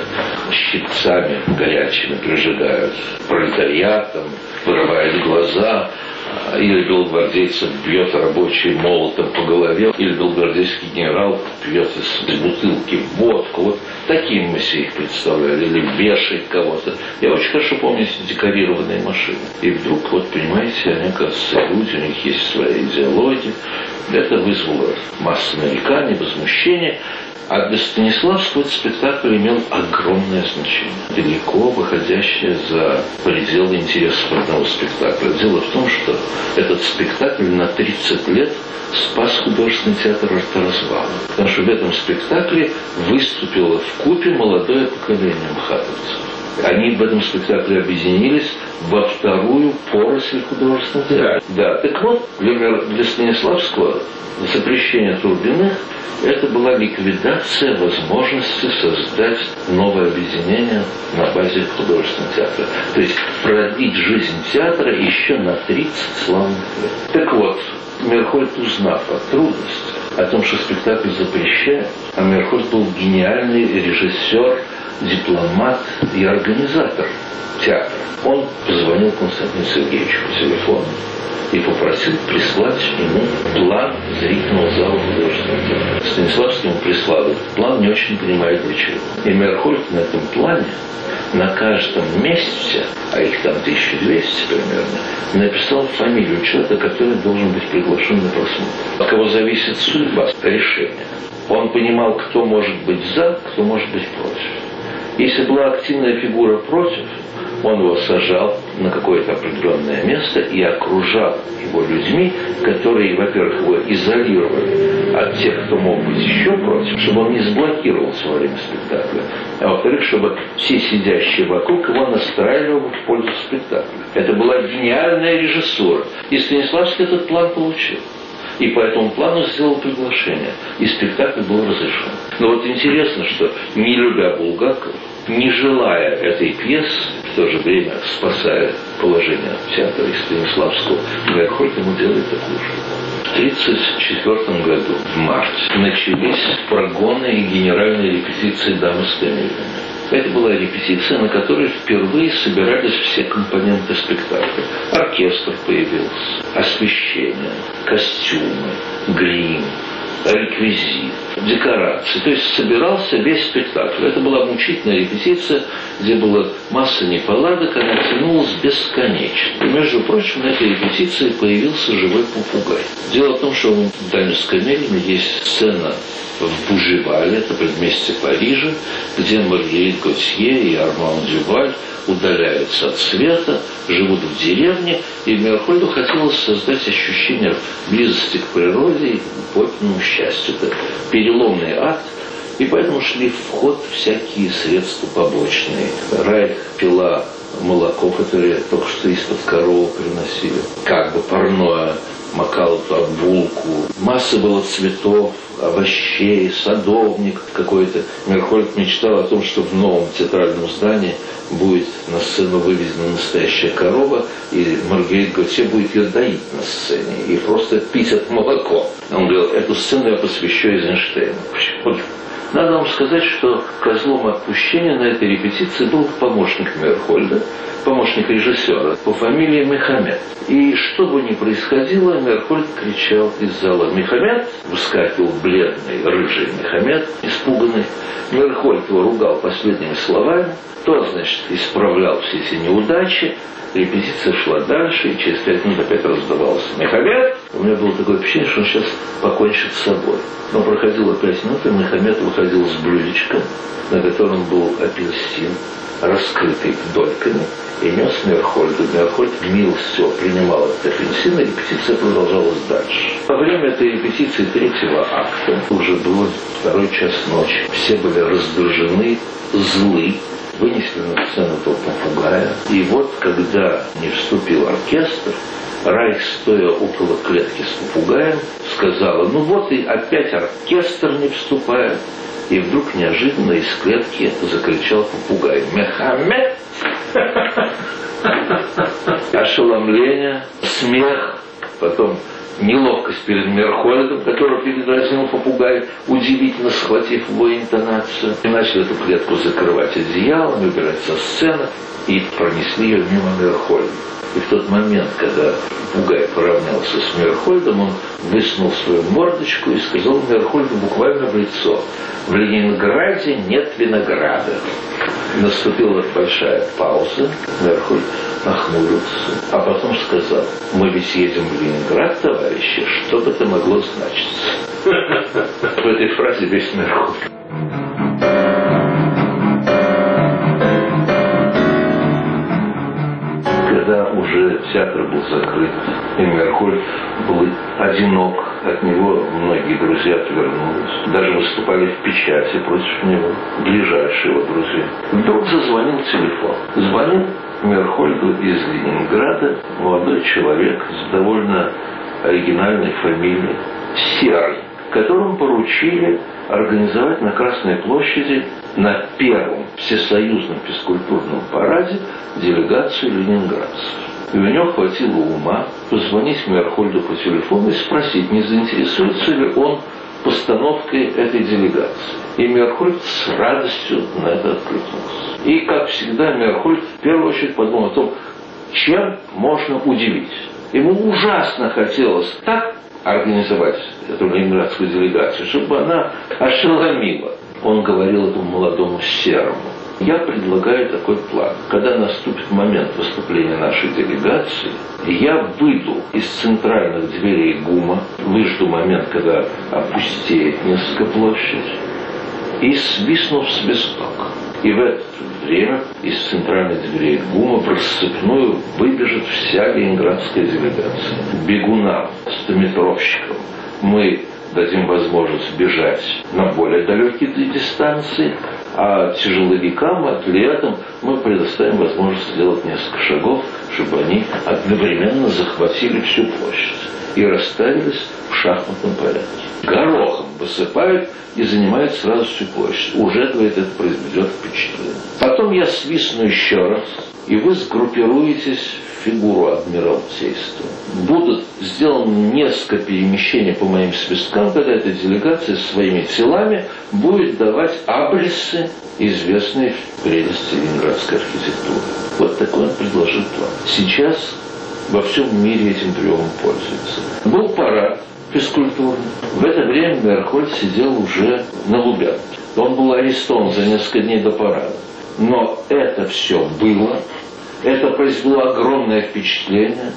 щипцами горячими прижигают пролетариатом, вырывают глаза, или белогвардейцев бьет рабочий молотом по голове, или белогвардейский генерал пьет из бутылки водку. Вот таким мы себе их представляли, или вешает кого-то. Я очень хорошо помню эти декорированные машины. И вдруг, вот понимаете, они, оказывается, люди, у них есть своя идеология. Это вызвало массу нареканий, возмущения. А для Станиславского этот спектакль имел огромное значение, далеко выходящее за пределы интересов одного спектакля. Дело в том, что этот спектакль на тридцать лет спас художественный театр от развала. Потому что в этом спектакле выступило вкупе молодое поколение мхатовцев. Они в этом спектакле объединились во вторую поросль художественного театра. Да, так вот, для, для Станиславского запрещение Турбиных — это была ликвидация возможности создать новое объединение на базе художественного театра. То есть продлить жизнь театра еще на тридцать славных лет. Так вот, Мейерхольд, узнав о трудностях, о том, что спектакль запрещает, а Мейерхольд был гениальный режиссер, дипломат и организатор театра. Он позвонил Константину Сергеевичу по телефону и попросил прислать ему план зрительного зала художественного театра. Станиславский ему прислал этот план, не очень понимает для чего. И Мейерхольд на этом плане на каждом месте, а их там тысяча двести примерно, написал фамилию человека, который должен быть приглашен на просмотр. От кого зависит судьба решения. Он понимал, кто может быть за, кто может быть против. Если была активная фигура против, он его сажал на какое-то определенное место и окружал его людьми, которые, во-первых, его изолировали от тех, кто мог быть еще против, чтобы он не заблокировался во время спектакля, а во-вторых, чтобы все сидящие вокруг его настраивали в пользу спектакля. Это была гениальная режиссура. И Станиславский этот план получил. И по этому плану сделал приглашение. И спектакль был разрешен. Но вот интересно, что не любя Булгакова, не желая этой пьесы, в то же время спасая положение театра и Станиславского, Мейерхольд ему делает такую же. В тысяча девятьсот тридцать четвёртом году, в марте, начались прогоны и генеральные репетиции «Дамы с камелиями». Это была репетиция, на которой впервые собирались все компоненты спектакля. Оркестр появился, освещение, костюмы, грим, реквизит, декорации. То есть собирался весь спектакль. Это была мучительная репетиция, где была масса неполадок, она тянулась бесконечно. И, между прочим, на этой репетиции появился живой попугай. Дело в том, что в «Даме с камелиями» есть сцена в Бужевале, это предместье Парижа, где Маргерит Готье и Арман Дюваль удаляются от света, живут в деревне, и Мейерхольду хотелось создать ощущение близости к природе и подлинному счастью. Это переломный акт, и поэтому шли в ход всякие средства побочные. Райх, пила, молоко, которое только что из-под коровы приносили, как бы парное, макал туда булку. Масса было цветов, овощей, садовник какой-то. Мейерхольд мечтал о том, что в новом театральном здании будет на сцену выведена настоящая корова, и Маргерит Готье будет ее доить на сцене и просто пить это молоко. Он говорил, эту сцену я посвящу Эйзенштейну. Почему? Надо вам сказать, что козлом отпущения на этой репетиции был помощник Мейерхольда, помощник режиссера по фамилии Мехамед. И что бы ни происходило, Мейерхольд кричал из зала «Мехамед!», выскакивал бледный, рыжий Мехамед, испуганный. Мейерхольд его ругал последними словами. Тот, значит, исправлял все эти неудачи. Репетиция шла дальше, и через пять минут опять раздавался «Мехамед!». У меня было такое впечатление, что он сейчас покончит с собой. Но проходило пять минут, и Мехамед выходил с блюдечком, на котором был апельсин, раскрытый дольками, и нес Мейерхольду. Мейерхольд милостиво принимал этот апельсин, и репетиция продолжалась дальше. Во время этой репетиции третьего акта уже было второй час ночи. Все были раздражены, злы, вынесли на сцену этого попугая. И вот, когда не вступил оркестр, Райх, стоя около клетки с попугаем, сказала: ну вот и опять оркестр не вступает. И вдруг неожиданно из клетки закричал попугай: «Мехамед!» Ошеломление, смех, потом неловкость перед Мейерхольдом, которого передразнил попугай, удивительно схватив его интонацию. И начали эту клетку закрывать одеялом, убирать со сцены, и пронесли ее мимо Мейерхольда. И в тот момент, когда попугай поравнялся с Мейерхольдом, он высунул свою мордочку и сказал Мейерхольду буквально в лицо: «В Ленинграде нет винограда». Наступила большая пауза. Мейерхольд нахмурился, а потом сказал: «Мы ведь едем в Ленинград, товарищи, что бы это могло значить?» В этой фразе весь Мейерхольд. Когда уже театр был закрыт, и Мейерхольд был одинок, от него многие друзья отвернулись, даже выступали в печати против него, ближайшие его друзья. Вдруг зазвонил телефон. Звонил Мейерхольду из Ленинграда молодой человек с довольно оригинальной фамилией Серый, которому поручили организовать на Красной площади на первом всесоюзном физкультурном параде делегацию ленинградцев. И у него хватило ума позвонить Мейерхольду по телефону и спросить, не заинтересуется ли он постановкой этой делегации. И Мейерхольд с радостью на это откликнулся. И, как всегда, Мейерхольд в первую очередь подумал о том, чем можно удивить. Ему ужасно хотелось так организовать эту ленинградскую делегацию, чтобы она ошеломила. Он говорил этому молодому Серому: я предлагаю такой план. Когда наступит момент выступления нашей делегации, я выйду из центральных дверей ГУМа, выжду момент, когда опустеет несколько площадь, и свистну в свисток. И в это время из центральных дверей ГУМа в рассыпную выбежит вся ленинградская делегация. Бегунам, стометровщикам мы дадим возможность бежать на более далекие дистанции, а тяжеловикам, атлетам мы предоставим возможность сделать несколько шагов, чтобы они одновременно захватили всю площадь и расставились в шахматном порядке. Горохом высыпают и занимают сразу всю площадь. Уже, говорит, это произведет впечатление. Потом я свистну еще раз, и вы сгруппируетесь в фигуру Адмиралтейства. Будут сделаны несколько перемещений по моим свисткам, когда эта делегация своими телами будет давать абриссы, известные в прелести ленинградской архитектуры. Вот такой он предложил план. Сейчас во всем мире этим приемом пользуются. Был парад физкультурный. В это время Мейерхольд сидел уже на Лубянке. Он был арестован за несколько дней до парада. Но это все было. Это произвело огромное впечатление.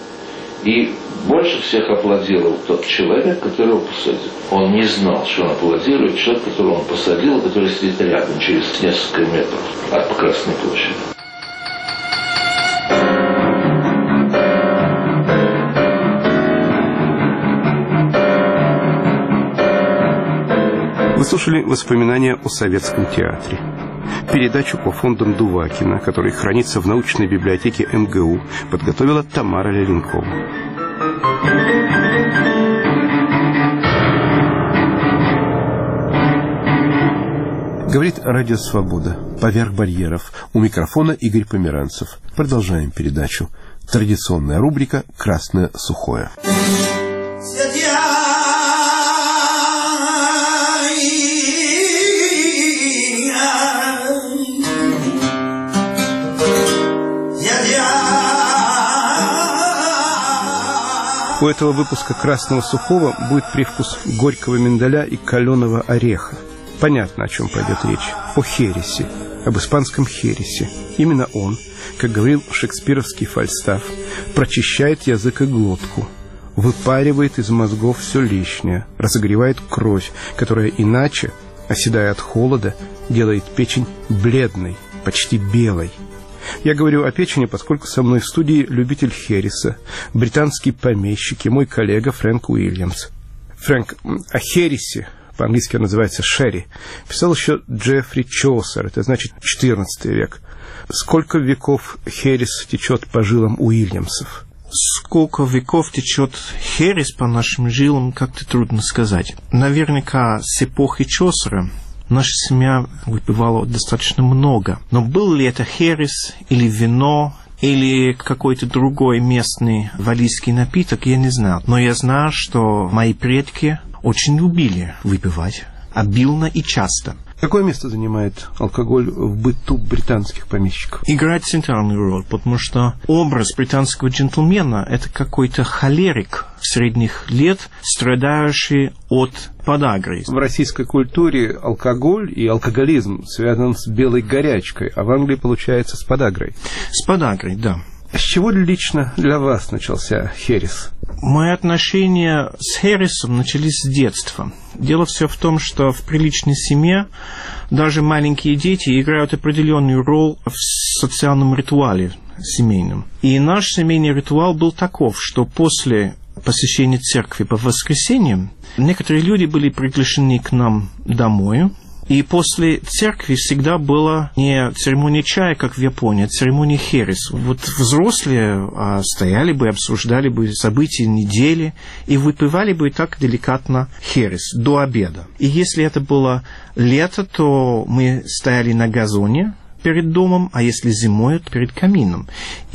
И больше всех аплодировал тот человек, которого посадил. Он не знал, что он аплодирует человек, которого он посадил, который сидит рядом через несколько метров от Красной площади. Вы слушали воспоминания о советском театре. Передачу по фондам Дувакина, который хранится в научной библиотеке эм гэ у, подготовила Тамара Леленкова. Говорит Радио Свобода. Поверх барьеров. У микрофона Игорь Померанцев. Продолжаем передачу. Традиционная рубрика «Красное сухое». У этого выпуска «Красного сухого» будет привкус горького миндаля и каленого ореха. Понятно, о чем пойдет речь. О хереси, об испанском хересе. Именно он, как говорил шекспировский Фальстаф, прочищает язык и глотку, выпаривает из мозгов все лишнее, разогревает кровь, которая иначе, оседая от холода, делает печень бледной, почти белой. Я говорю о печени, поскольку со мной в студии любитель хереса, британский помещик и мой коллега Фрэнк Уильямс. Фрэнк, о хересе, по-английски называется шерри, писал еще Джеффри Чосер, это значит четырнадцатый век. Сколько веков херес течет по жилам Уильямсов? Сколько веков течет херес по нашим жилам, как-то трудно сказать. Наверняка с эпохи Чосера наша семья выпивала достаточно много. Но был ли это херес или вино, или какой-то другой местный валлийский напиток, я не знал. Но я знаю, что мои предки очень любили выпивать, обильно и часто. Какое место занимает алкоголь в быту британских помещиков? Играет центральную роль, потому что образ британского джентльмена – это какой-то холерик средних лет, страдающий от подагры. В российской культуре алкоголь и алкоголизм связан с белой горячкой, а в Англии, получается, с подагрой. С подагрой, да. С чего лично для вас начался херес? Мои отношения с хересом начались с детства. Дело все в том, что в приличной семье даже маленькие дети играют определенную роль в социальном ритуале семейном. И наш семейный ритуал был таков, что после посещения церкви по воскресеньям некоторые люди были приглашены к нам домой. И после церкви всегда была не церемония чая, как в Японии, а церемония херес. Вот взрослые а, стояли бы, обсуждали бы события недели и выпивали бы так деликатно херес до обеда. И если это было лето, то мы стояли на газоне перед домом, а если зимой, то перед камином.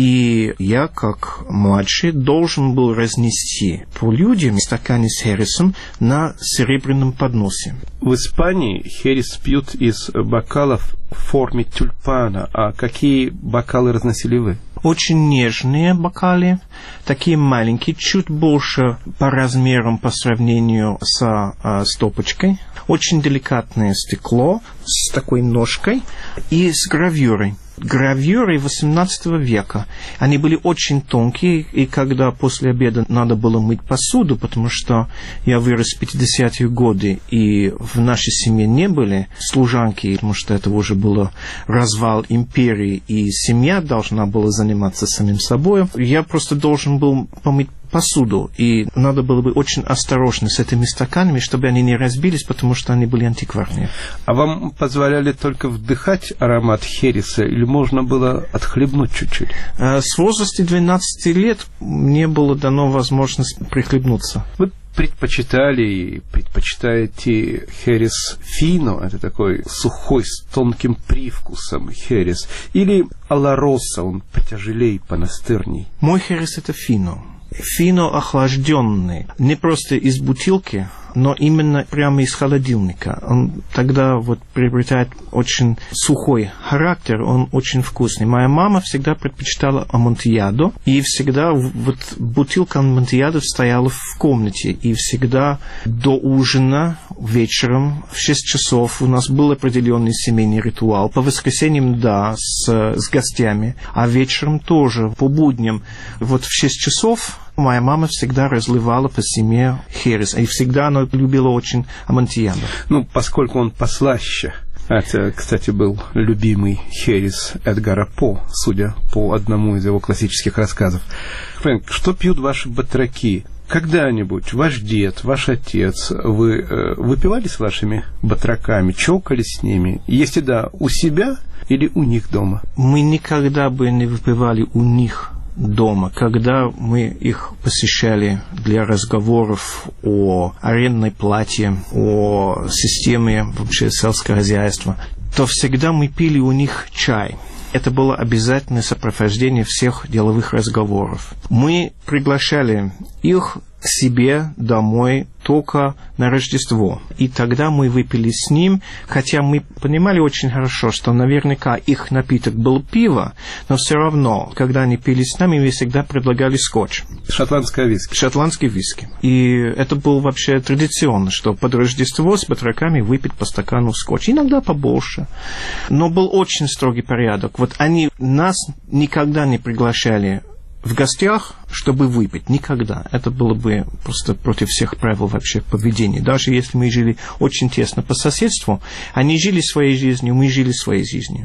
И я, как младший, должен был разнести по людям стаканы с хересом на серебряном подносе. В Испании херес пьют из бокалов в форме тюльпана. А какие бокалы разносили вы? Очень нежные бокалы, такие маленькие, чуть больше по размерам по сравнению с а, стопочкой. Очень деликатное стекло с такой ножкой и с гравюрой. Гравюры восемнадцатого века. Они были очень тонкие, и когда после обеда надо было мыть посуду, потому что я вырос в пятидесятые годы, и в нашей семье не были служанки, потому что это уже был развал империи, и семья должна была заниматься самим собой. Я просто должен был помыть посуду, и надо было бы очень осторожно с этими стаканами, чтобы они не разбились, потому что они были антикварные. А вам позволяли только вдыхать аромат хереса, или можно было отхлебнуть чуть-чуть? С возраста двенадцати лет мне было дано возможность прихлебнуться. Вы предпочитали и предпочитаете херес фино, это такой сухой с тонким привкусом херес, или алароса, он потяжелей, понастырней? Мой херес – это фино. Фино охлажденный, не просто из бутылки, но именно прямо из холодильника. Он тогда вот приобретает очень сухой характер, он очень вкусный. Моя мама всегда предпочитала амонтьядо, и всегда вот бутылка амонтьядо стояла в комнате, и всегда до ужина вечером в шесть часов у нас был определенный семейный ритуал. По воскресеньям, да, с, с гостями, а вечером тоже, по будням. Вот в шесть часов моя мама всегда разливала по семье херес, и всегда она любила очень амонтьядо. Ну, поскольку он послаще. Это, кстати, был любимый херес Эдгара По, судя по одному из его классических рассказов. Фрэнк, что пьют ваши батраки? Когда-нибудь ваш дед, ваш отец, вы э, выпивали с вашими батраками, чокались с ними? Если да, у себя или у них дома? Мы никогда бы не выпивали у них дома. Когда мы их посещали для разговоров о арендной плате, о системе вообще сельского хозяйства, то всегда мы пили у них чай. Это было обязательное сопровождение всех деловых разговоров. Мы приглашали их к себе домой только на Рождество. И тогда мы выпили с ним, хотя мы понимали очень хорошо, что наверняка их напиток был пиво, но все равно, когда они пили с нами, мы всегда предлагали скотч. Шотландское виски. Шотландский виски. И это было вообще традиционно, что под Рождество с батраками выпить по стакану скотча. Иногда побольше. Но был очень строгий порядок. Вот они нас никогда не приглашали в гостях, чтобы выпить. Никогда. Это было бы просто против всех правил вообще поведения. Даже если мы жили очень тесно по соседству, они жили своей жизнью, мы жили своей жизнью.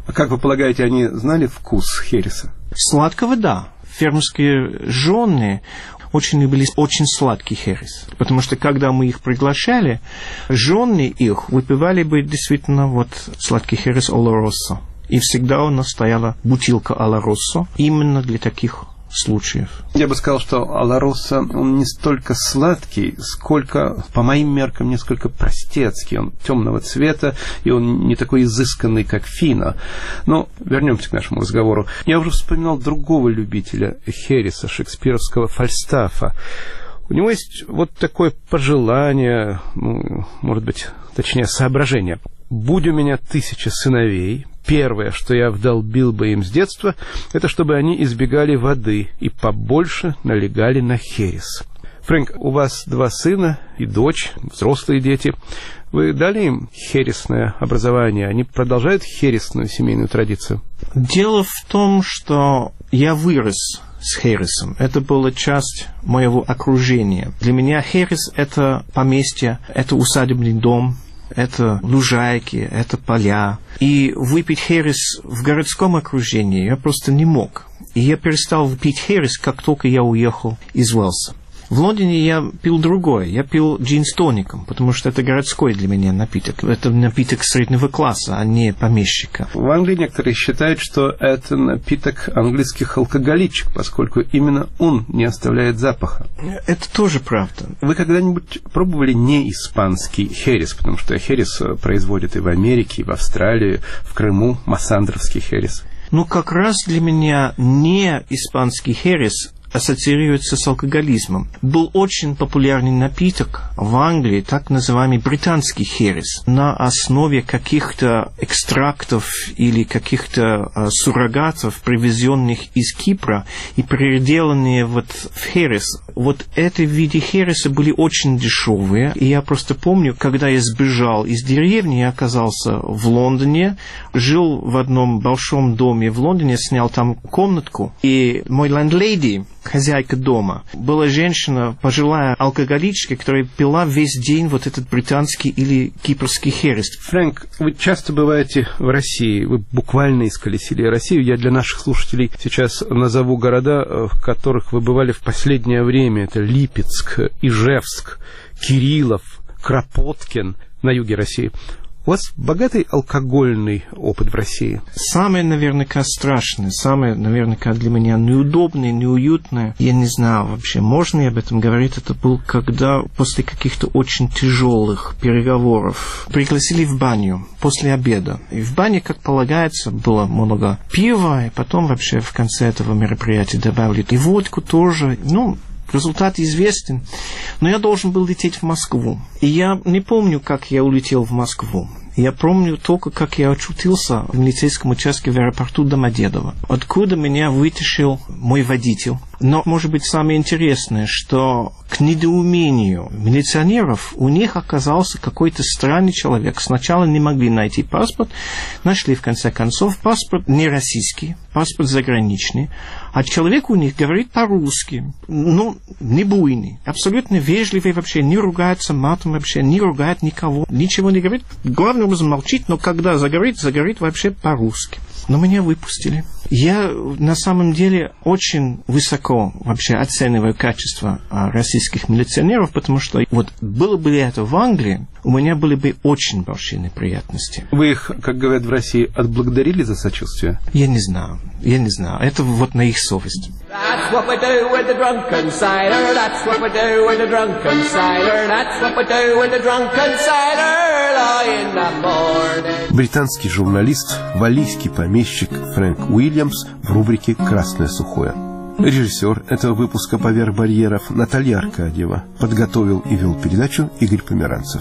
А как вы полагаете, они знали вкус хереса? Сладкого, да. Фермерские жены очень любили очень сладкий херес, потому что когда мы их приглашали, жены их выпивали бы действительно вот сладкий херес Олороссо. И всегда у нас стояла бутылка Олороссо именно для таких случаев. Я бы сказал, что Олороссо, он не столько сладкий, сколько, по моим меркам, несколько простецкий. Он темного цвета, и он не такой изысканный, как Фино. Но вернемся к нашему разговору. Я уже вспоминал другого любителя хереса, шекспировского Фальстафа. У него есть вот такое пожелание, ну, может быть, точнее, соображение. «Будь у меня тысяча сыновей, первое, что я вдолбил бы им с детства, это чтобы они избегали воды и побольше налегали на херес». Фрэнк, у вас два сына и дочь, взрослые дети. Вы дали им хересное образование? Они продолжают хересную семейную традицию? Дело в том, что я вырос с хересом. Это была часть моего окружения. Для меня херес – это поместье, это усадебный дом, это лужайки, это поля. И выпить херес в городском окружении я просто не мог. И я перестал пить херес, как только я уехал из Уэльса. В Лондоне я пил другое. Я пил джин с тоником, потому что это городской для меня напиток. Это напиток среднего класса, а не помещика. В Англии некоторые считают, что это напиток английских алкоголичек, поскольку именно он не оставляет запаха. Это тоже правда. Вы когда-нибудь пробовали не испанский херес? Потому что херес производят и в Америке, и в Австралии, в Крыму, массандровский херес. Ну, как раз для меня не испанский херес ассоциируется с алкоголизмом. Был очень популярный напиток в Англии, так называемый британский херес, на основе каких-то экстрактов или каких-то а, суррогатов, привезенных из Кипра и переделанные вот в херес. Вот эти виды хереса были очень дешевые, и я просто помню, когда я сбежал из деревни, я оказался в Лондоне, жил в одном большом доме в Лондоне, снял там комнатку, и мой лендлейди, хозяйка дома, была женщина, пожилая алкоголичка, которая пила весь день вот этот британский или кипрский херес. Фрэнк, вы часто бываете в России, вы буквально исколесили Россию. Я для наших слушателей сейчас назову города, в которых вы бывали в последнее время. Это Липецк, Ижевск, Кириллов, Кропоткин на юге России. У вас богатый алкогольный опыт в России? Самое, наверняка, страшное, самое, наверняка, для меня неудобное, неуютное, я не знаю вообще, можно ли об этом говорить, это был, когда после каких-то очень тяжелых переговоров пригласили в баню после обеда. И в бане, как полагается, было много пива, и потом вообще в конце этого мероприятия добавили и водку тоже, ну... Результат известен, но я должен был лететь в Москву. И я не помню, как я улетел в Москву. Я помню только, как я очутился в милицейском участке в аэропорту Домодедово, откуда меня вытащил мой водитель. Но, может быть, самое интересное, что к недоумению милиционеров у них оказался какой-то странный человек. Сначала не могли найти паспорт, нашли в конце концов паспорт не российский, паспорт заграничный, а человек у них говорит по-русски, ну, не буйный, абсолютно вежливый вообще, не ругается матом вообще, не ругает никого, ничего не говорит, главным образом молчит, но когда заговорит, заговорит вообще по-русски. Но меня выпустили. Я на самом деле очень высоко вообще оцениваю качество а, российских милиционеров, потому что вот было бы это в Англии, у меня были бы очень большие неприятности. Вы их, как говорят в России, отблагодарили за сочувствие? Я не знаю, я не знаю. Это вот на их совесть. That's what we do with the drunken cider. That's what we do with the drunken cider. That's what we do with the drunken cider. In the morning. Британский журналист, валлийский помещик Фрэнк Уильямс в рубрике «Красное сухое». Режиссер этого выпуска «Поверх барьеров» Наталья Аркадьева. Подготовил и вел передачу Игорь Померанцев.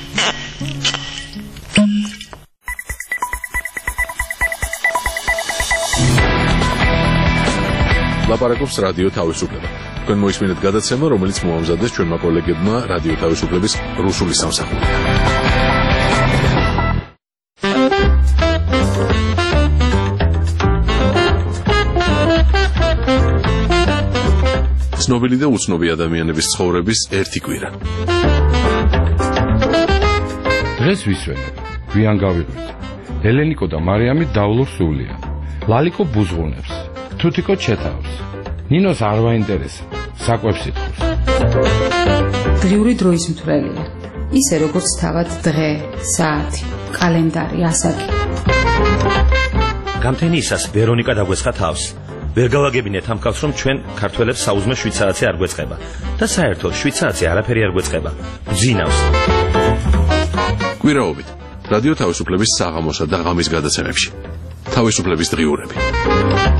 ლაპარაკობს რადიო თავისუფლება. თქვენ მოისმინეთ გადაცემა, რომელიც მოამზადეს ჩვენმა კოლეგებმა რადიო თავისუფლების რუსული სამსახურიდან. ცნობილი და უცნობი ადამიანების ცხოვრების ერთი კვირა. დღეს ვისვენებ, გვიან გავიღვით. ელენიკო და მარიამი დავლურ სულია. ლალიკო ბუზღუნებს, თუთიკო ჩეთავს. ნინოს არ ვაინტერესებს, საკვებს იტყვის. დღიური დროის მთვრელია. ისე როგორც თავად დღე, საათი, კალენდარი, ასაკი. გამთენიისას ვერონიკა დაგვესხა თავს. ვერ გავაგებინეთ ამ კაცს, რომ ჩვენ ქართველებს საუზმე შვიდ საათზე არ გვეწყება და საერთოდ შვიდ საათზე არაფერი არ გვეწყება. ძინავს. კვირაობით რადიო თავისუფლების საღამოსა და ღამის გადაცემებში. თავისუფლების დღიურები.